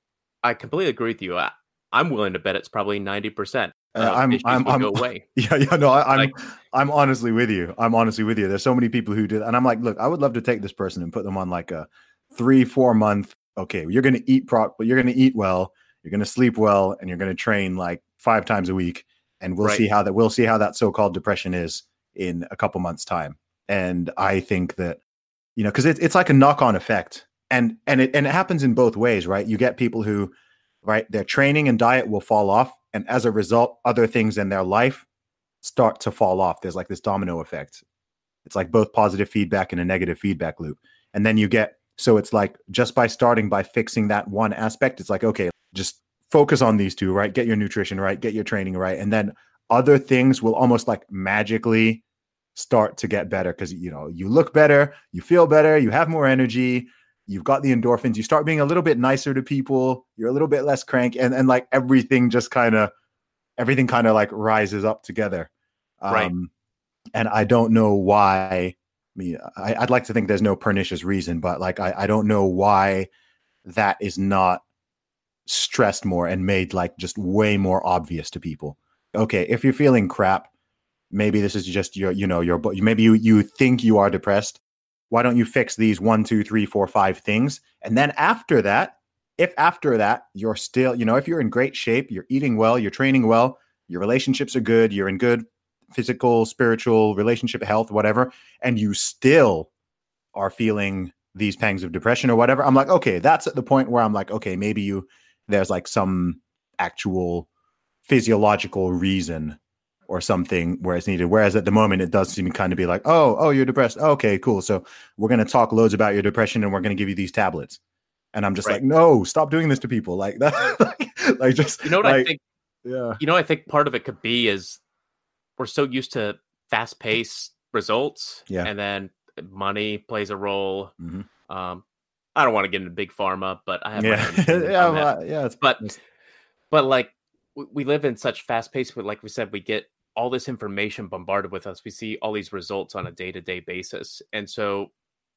I completely agree with you. I, I'm willing to bet it's probably ninety percent Uh, of I'm, issues I'm, would I'm, go away. yeah, yeah, no, I, I'm, Like- I'm honestly with you. I'm honestly with you. There's so many people who do that. And I'm like, look, I would love to take this person and put them on like a three, four month. Okay, you're going to eat prop, but you're going to eat well. You're going to sleep well, and you're going to train like five times a week. And we'll Right. see how that, we'll see how that so-called depression is in a couple months time. And I think that, you know, cause it's, it's like a knock-on effect, and, and it, and it happens in both ways, right? You get people who, right, their training and diet will fall off. And as a result, other things in their life start to fall off. There's like this domino effect. It's like both positive feedback and a negative feedback loop. And then you get, so it's like just by starting by fixing that one aspect, it's like, okay, just focus on these two, right? Get your nutrition right, get your training right. And then other things will almost like magically start to get better because, you know, you look better, you feel better, you have more energy, you've got the endorphins, you start being a little bit nicer to people, you're a little bit less cranky, and, and like everything just kind of, everything kind of like rises up together. Um, Right. And I don't know why, I mean, I, I'd like to think there's no pernicious reason, but like, I, I don't know why that is not stressed more and made like just way more obvious to people. Okay, if you're feeling crap, maybe this is just your, you know, your, maybe you, you think you are depressed. Why don't you fix these one, two, three, four, five things? And then after that, if after that, you're still, you know, if you're in great shape, you're eating well, you're training well, your relationships are good, you're in good physical, spiritual, relationship health, whatever, and you still are feeling these pangs of depression or whatever, I'm like, okay, that's at the point where I'm like, okay, maybe you, there's like some actual physiological reason or something where it's needed. Whereas at the moment, it does seem to kind of be like, oh, oh, you're depressed. Okay, cool. So we're going to talk loads about your depression and we're going to give you these tablets. And I'm just Right. like, no, stop doing this to people. Like that, like just, You know what like, I think? yeah, You know, I think part of it could be is we're so used to fast-paced results, Yeah. and then money plays a role. Mhm. Um, I don't want to get into big pharma, but I have my yeah, own opinions yeah, on that. well, yeah. It's, But it's- but like we, we live in such fast-paced, but like we said, we get all this information bombarded with us. We see all these results on a day-to-day basis, and so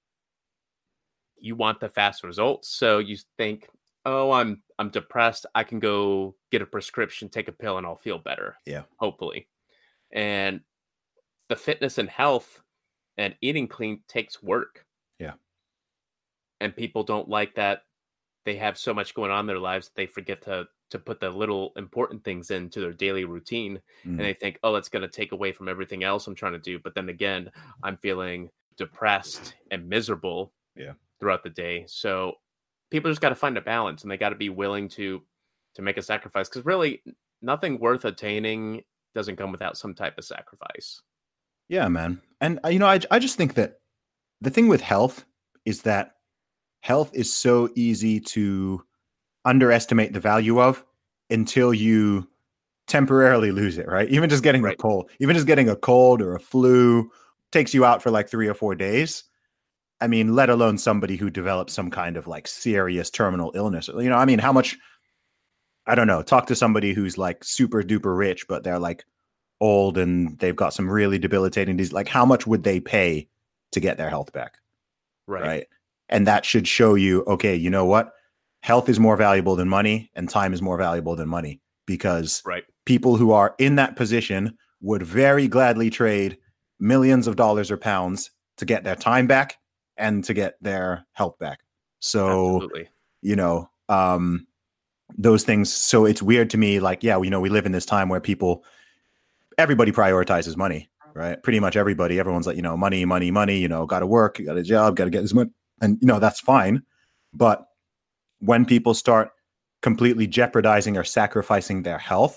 you want the fast results. So you think, oh, I'm I'm depressed. I can go get a prescription, take a pill, and I'll feel better. Yeah. Hopefully. And the fitness and health and eating clean takes work. Yeah. And people don't like that they have so much going on in their lives that they forget to to put the little important things into their daily routine. Mhm. And they think, oh, that's going to take away from everything else I'm trying to do. But then again, I'm feeling depressed and miserable Yeah. throughout the day. So people just got to find a balance, and they got to be willing to to make a sacrifice, because really nothing worth attaining doesn't come without some type of sacrifice. Yeah, man. And uh, you know, I I just think that the thing with health is that health is so easy to underestimate the value of until you temporarily lose it, right? Even just getting Right. a cold, even just getting a cold or a flu takes you out for like three or four days. I mean, let alone somebody who develops some kind of like serious terminal illness. You know, I mean, how much, I don't know, talk to somebody who's like super duper rich, but they're like old and they've got some really debilitating disease. Like, how much would they pay to get their health back? Right. Right. And that should show you, okay, you know what? Health is more valuable than money, and time is more valuable than money, because Right. people who are in that position would very gladly trade millions of dollars or pounds to get their time back and to get their health back. So, Absolutely. you know, um, those things. So it's weird to me, like, yeah, you know, we live in this time where people, everybody prioritizes money, right? Pretty much everybody, everyone's like, you know, money, money, money, you know, got to work, got a job, got to get this money. And, you know, that's fine. But when people start completely jeopardizing or sacrificing their health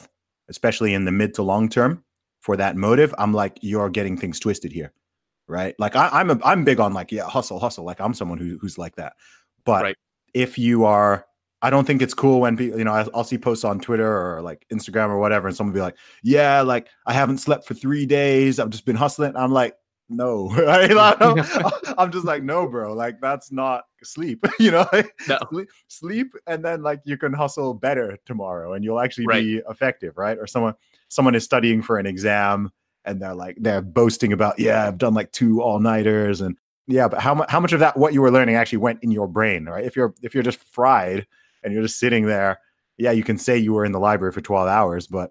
especially in the mid to long term for that motive, I'm like, you're getting things twisted here. Right. Like I, I'm, a, I'm big on like, yeah, hustle, hustle. Like I'm someone who, who's like that. But Right. if you are, I don't think it's cool when people, you know, I'll see posts on Twitter or like Instagram or whatever, and someone be like, yeah, like I haven't slept for three days. I've just been hustling. I'm like, no, I'm just like, no, bro, like that's not sleep, you know, No. sleep, sleep. And then like you can hustle better tomorrow and you'll actually Right. be effective. Right. Or someone, someone is studying for an exam and they're like, they're boasting about, yeah, I've done like two all nighters. And yeah, but how much, how much of that, what you were learning actually went in your brain, right? If you're, if you're just fried and you're just sitting there, yeah, you can say you were in the library for twelve hours, but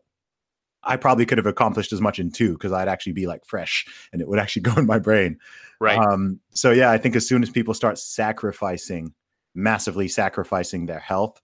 I probably could have accomplished as much in two because I'd actually be like fresh and it would actually go in my brain. Right. Um, so yeah, I think as soon as people start sacrificing, massively sacrificing their health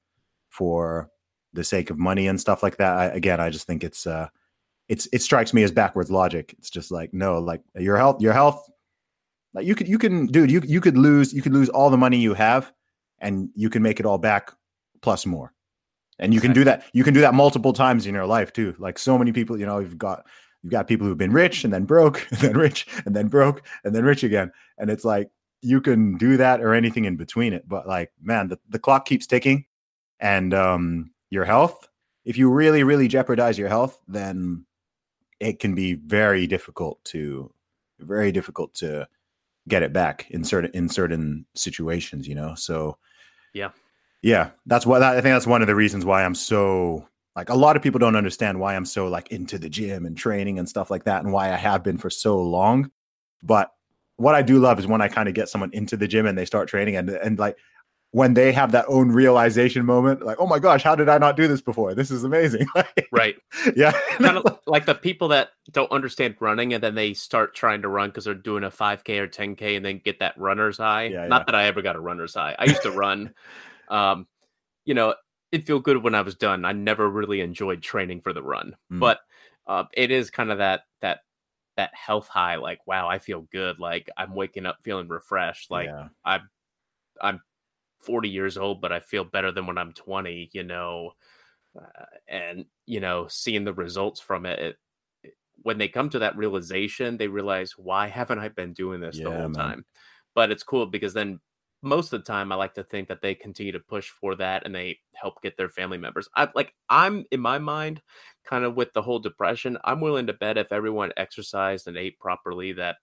for the sake of money and stuff like that, I, again, I just think it's, uh, it's, it strikes me as backwards logic. It's just like, no, like your health, your health, like you could, you can, dude, you, you could lose, you could lose all the money you have and you can make it all back plus more. And you can do that. You can do that multiple times in your life too. Like so many people, you know, you've got, you've got people who've been rich and then broke and then rich and then broke and then rich again. And it's like, you can do that or anything in between it. But like, man, the, the clock keeps ticking and um, your health, if you really, really jeopardize your health, then it can be very difficult to, very difficult to get it back in certain, in certain situations, you know? So yeah. Yeah, that's what I think. That's one of the reasons why I'm so like a lot of people don't understand why I'm so like into the gym and training and stuff like that and why I have been for so long. But what I do love is when I kind of get someone into the gym and they start training and and like when they have that own realization moment, like, oh my gosh, how did I not do this before? This is amazing. Right. Yeah. Kind of like the people that don't understand running and then they start trying to run because they're doing a five K or ten K and then get that runner's high. Yeah, Not yeah. that I ever got a runner's high. I used to run. Um, you know, it felt good when I was done. I never really enjoyed training for the run, Mm. but uh, it is kind of that that that health high. Like, wow, I feel good. Like I'm waking up feeling refreshed. Like Yeah. I'm I'm forty years old, but I feel better than when I'm twenty. You know, uh, and you know, seeing the results from it, it, it. When they come to that realization, they realize, why haven't I been doing this the Yeah, whole man. time? But it's cool because then most of the time I like to think that they continue to push for that and they help get their family members. I like I'm in my mind kind of with the whole depression. I'm willing to bet if everyone exercised and ate properly that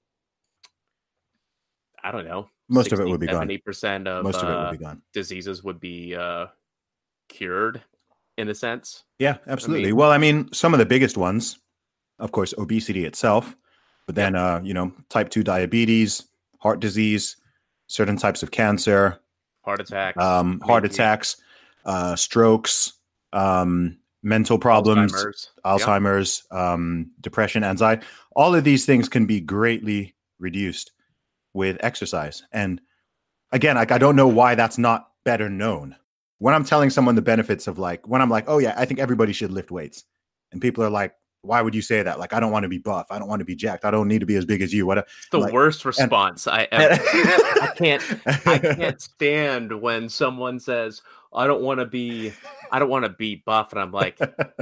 I don't know, Most of it would be gone. seventy percent of Most of it uh, would be gone. diseases would be uh, cured in a sense. Yeah, absolutely. mean- well, I mean, some of the biggest ones, of course, obesity itself, but then, uh, you know, type two diabetes, heart disease, certain types of cancer, Heart attacks, um, heart maybe attacks, uh, strokes, um, mental problems, Alzheimer's. Yeah. Alzheimer's, um, depression, anxiety. All of these things can be greatly reduced with exercise. And again, like, I don't know why that's not better known. When I'm telling someone the benefits of like, when I'm like, oh yeah, I think everybody should lift weights. And people are like, why would you say that? Like, I don't want to be buff. I don't want to be jacked. I don't need to be as big as you. What? It's the like- worst response I ever. I can't. I can't. can't stand when someone says, "I don't want to be. I don't want to be buff," and I'm like,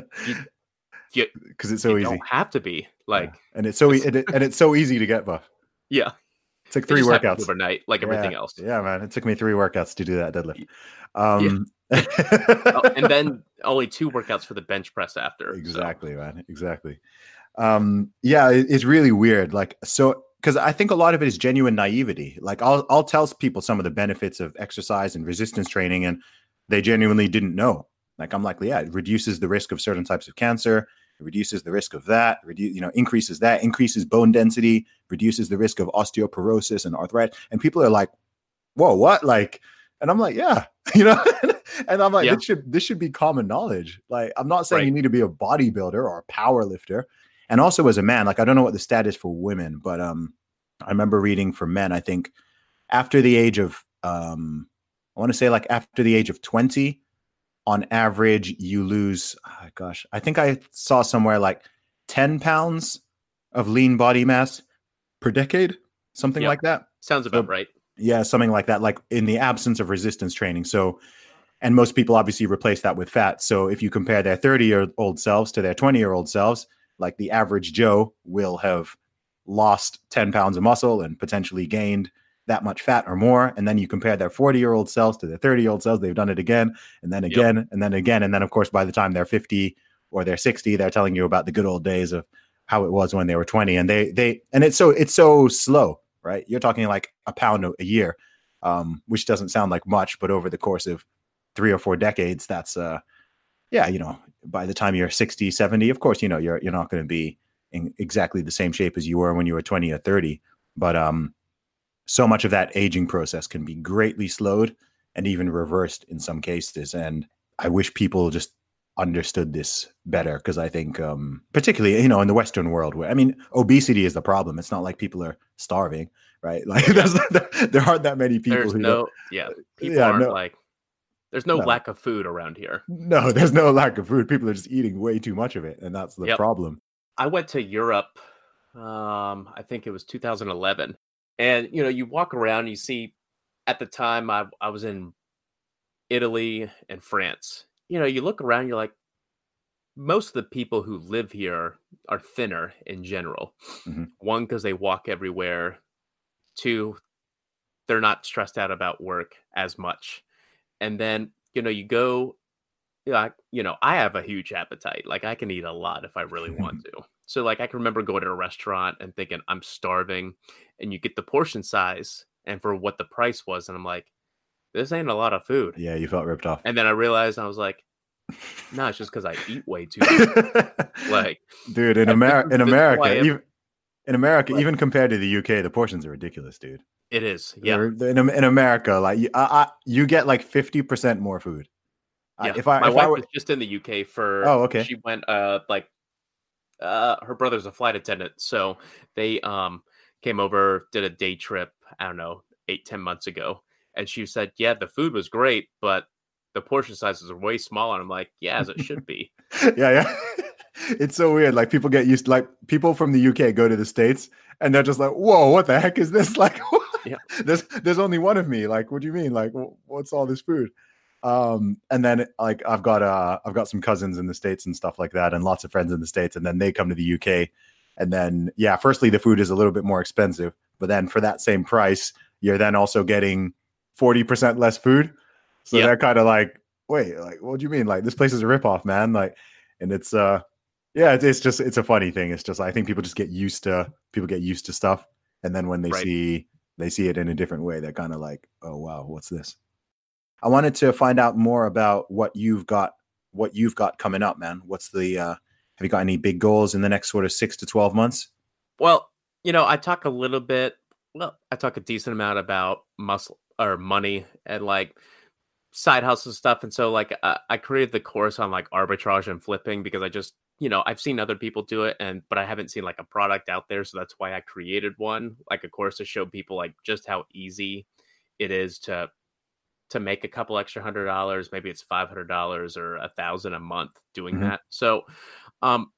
you, Because it's so you easy. don't have to be. Like, Yeah. And it's so e- and, it, and it's so easy to get buff. yeah, It's like it three just happens workouts. overnight, like everything Yeah. else. Yeah, man. It took me three workouts to do that deadlift. Um, Oh, and then only two workouts for the bench press after. so. exactly, man. Exactly. Um, yeah, it, it's really weird. Like, so, because I think a lot of it is genuine naivety. Like, I'll I'll tell people some of the benefits of exercise and resistance training, and they genuinely didn't know. Like, I'm like, yeah, it reduces the risk of certain types of cancer. It reduces the risk of that. Reduce, you know, increases that. Increases bone density. Reduces the risk of osteoporosis and arthritis. And people are like, whoa, what? Like, and I'm like, yeah, you know. And I'm like, Yeah. this should this should be common knowledge. Like, I'm not saying Right. you need to be a bodybuilder or a power lifter. And also as a man, like, I don't know what the stat is for women, but um, I remember reading for men, I think after the age of, um, I want to say like after the age of twenty, on average, you lose, oh gosh, I think I saw somewhere like ten pounds of lean body mass per decade, something Yeah. like that. Sounds about right. Yeah, something like that, like in the absence of resistance training. So And most people obviously replace that with fat. So if you compare their thirty-year-old selves to their twenty-year-old selves, like the average Joe will have lost ten pounds of muscle and potentially gained that much fat or more. And then you compare their forty-year-old selves to their thirty-year-old selves, they've done it again, and then again, yep. and then again. And then, of course, by the time they're fifty or they're sixty, they're telling you about the good old days of how it was when they were twenty. And they, they, and it's so, it's so slow, right? You're talking like a pound a year, um, which doesn't sound like much, but over the course of three or four decades, that's, uh, yeah, you know, by the time you're sixty, seventy, of course, you know, you're, you're not going to be in exactly the same shape as you were when you were twenty or thirty, but, um, so much of that aging process can be greatly slowed and even reversed in some cases. And I wish people just understood this better, because I think, um, particularly, you know, in the Western world, where, I mean, obesity is the problem. It's not like people are starving, right? Like there's, there aren't that many people. There's who no, yeah, people yeah, aren't no, like, there's no, no lack of food around here. No, there's no lack of food. People are just eating way too much of it. And that's the Yep. problem. I went to Europe, um, I think it was two thousand eleven. And, you know, you walk around, you see, at the time I, I was in Italy and France. You know, you look around, you're like, most of the people who live here are thinner in general. Mm-hmm. One, because they walk everywhere. Two, they're not stressed out about work as much. And then, you know, you go, like, you know, I have a huge appetite. Like, I can eat a lot if I really want to. So, like, I can remember going to a restaurant and thinking, I'm starving. And you get the portion size and for what the price was. And I'm like, this ain't a lot of food. Yeah, you felt ripped off. And then I realized, I was like, no, it's just because I eat way too much. Like, dude, in, Amer- in America, am- even in America, Like, even compared to the U K, the portions are ridiculous, dude. it is. Yeah. They're- In, in America, like you, I, I, you get like fifty percent more food. Yeah. I, if I, My if wife I were, was just in the U K for, Oh, okay. she went, uh, like, uh, her brother's a flight attendant. So they, um, came over, did a day trip, I don't know, eight, ten months ago. And she said, yeah, the food was great, but the portion sizes are way smaller. I'm like, yeah, as it should be. yeah, yeah. It's so weird. Like people get used to, like people from the U K go to the States and they're just like, whoa, what the heck is this? Like, Yeah. there's, there's only one of me. Like, what do you mean? Like, what's all this food? Um, and then like, I've got, uh, I've got some cousins in the States and stuff like that, and lots of friends in the States. And then they come to the U K, and then, yeah, firstly, the food is a little bit more expensive, but then for that same price, you're then also getting forty percent less food. So Yep. they're kind of like, wait, like, what do you mean? Like, this place is a ripoff, man. Like, and it's, uh, yeah, it's, it's just, it's a funny thing. It's just, I think people just get used to, people get used to stuff. And then when they Right. see, they see it in a different way, they're kind of like, oh, wow, what's this? I wanted to find out more about what you've got, what you've got coming up, man. What's the, uh, have you got any big goals in the next sort of six to twelve months? Well, you know, I talk a little bit, well, I talk a decent amount about muscle or money and like side hustle stuff. And so like uh, I created the course on like arbitrage and flipping because I just, you know, I've seen other people do it, and but I haven't seen like a product out there. So that's why I created one, like a course to show people like just how easy it is to to make a couple extra hundred dollars. Maybe it's five hundred dollars or a thousand a month doing Mhm. that. So um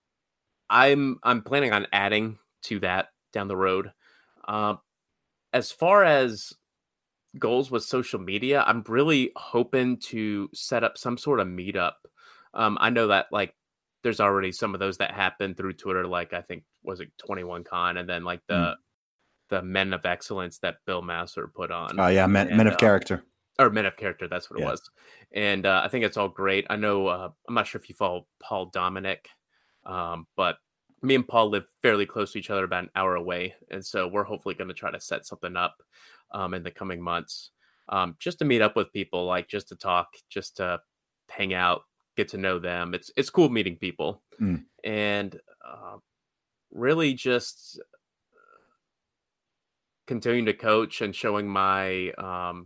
I'm I'm planning on adding to that down the road. Um as far as goals with social media, I'm really hoping to set up some sort of meetup. Um, I know that like there's already some of those that happen through Twitter, like I think was it twenty-one Con, and then like the Mm. the Men of Excellence that Bill Masser put on. Oh, yeah, men, And, men of uh, character. or Men of Character, that's what Yeah. it was. And uh, I think it's all great. I know uh, I'm not sure if you follow Paul Dominic, um, but me and Paul live fairly close to each other, about an hour away, and so we're hopefully going to try to set something up um, in the coming months, um, just to meet up with people, like just to talk, just to hang out, get to know them. It's it's cool meeting people, Mm. and uh, really just continuing to coach and showing my um,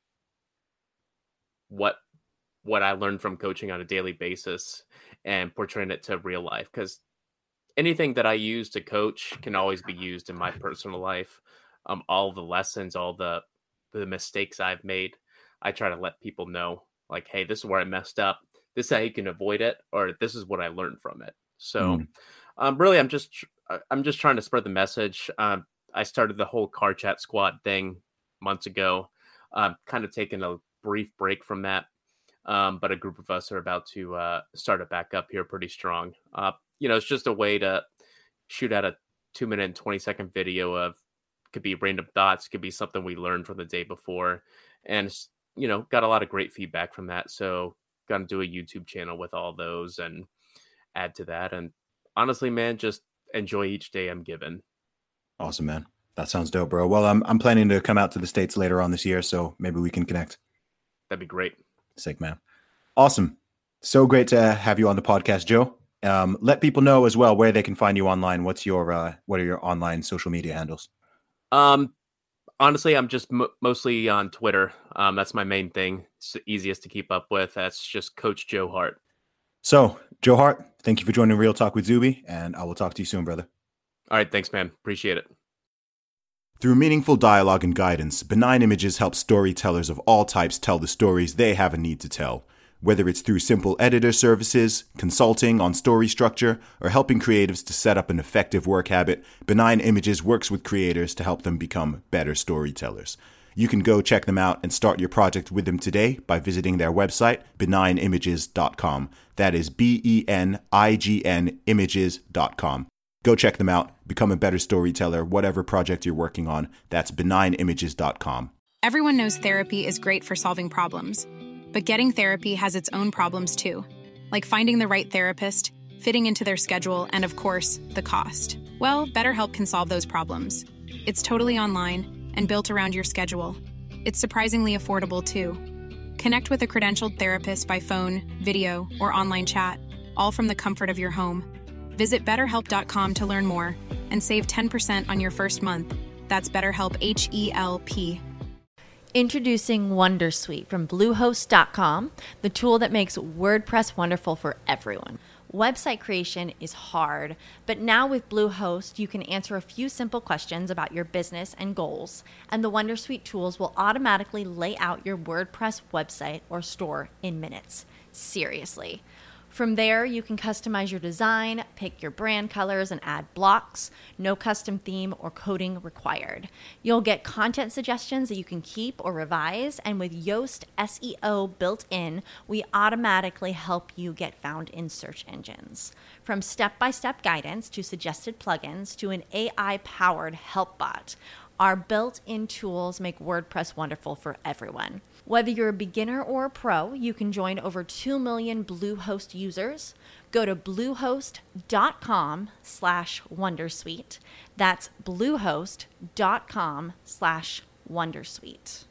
what what I learned from coaching on a daily basis and portraying it to real life, because anything that I use to coach can always be used in my personal life. Um, all the lessons, all the the mistakes I've made, I try to let people know, like, hey, this is where I messed up. This is how you can avoid it, or this is what I learned from it. So, Mm. um, really, I'm just tr- I- I'm just trying to spread the message. Um, I started the whole Car Chat Squad thing months ago. Um, kind of taking a brief break from that. Um, but a group of us are about to uh, start it back up here pretty strong. Uh, you know, it's just a way to shoot out a two minute and twenty second video of, could be random thoughts, could be something we learned from the day before. And, you know, got a lot of great feedback from that. So going to do a YouTube channel with all those and add to that. And honestly, man, just enjoy each day I'm given. Awesome, man. That sounds dope, bro. Well, I'm, I'm planning to come out to the States later on this year, so maybe we can connect. That'd be great. Sick, man. Awesome. So great to have you on the podcast, Joe. Um, let people know as well where they can find you online. What's your, uh, what are your online social media handles? Um, honestly, I'm just m- mostly on Twitter. Um, that's my main thing. It's the easiest to keep up with. That's just Coach Joe Hart. So, Joe Hart, thank you for joining Real Talk with Zuby, and I will talk to you soon, brother. All right, thanks, man. Appreciate it. Through meaningful dialogue and guidance, Benign Images helps storytellers of all types tell the stories they have a need to tell. Whether it's through simple editor services, consulting on story structure, or helping creatives to set up an effective work habit, Benign Images works with creators to help them become better storytellers. You can go check them out and start your project with them today by visiting their website, benign images dot com. That is B E N I G N images dot com. Go check them out, become a better storyteller, whatever project you're working on. That's benign images dot com. Everyone knows therapy is great for solving problems. But getting therapy has its own problems too, like finding the right therapist, fitting into their schedule, and of course, the cost. Well, BetterHelp can solve those problems. It's totally online and built around your schedule. It's surprisingly affordable too. Connect with a credentialed therapist by phone, video, or online chat, all from the comfort of your home. Visit better help dot com to learn more and save ten percent on your first month. That's BetterHelp, H E L P. Introducing Wondersuite from Bluehost dot com, the tool that makes WordPress wonderful for everyone. Website creation is hard, but now with Bluehost, you can answer a few simple questions about your business and goals, and the Wondersuite tools will automatically lay out your WordPress website or store in minutes. Seriously. From there, you can customize your design, pick your brand colors, and add blocks. No custom theme or coding required. You'll get content suggestions that you can keep or revise, and with Yoast S E O built in, we automatically help you get found in search engines. From step-by-step guidance to suggested plugins to an A I-powered help bot, our built-in tools make WordPress wonderful for everyone. Whether you're a beginner or a pro, you can join over two million Bluehost users. Go to bluehost dot com slash wondersuite. That's bluehost dot com slash wondersuite.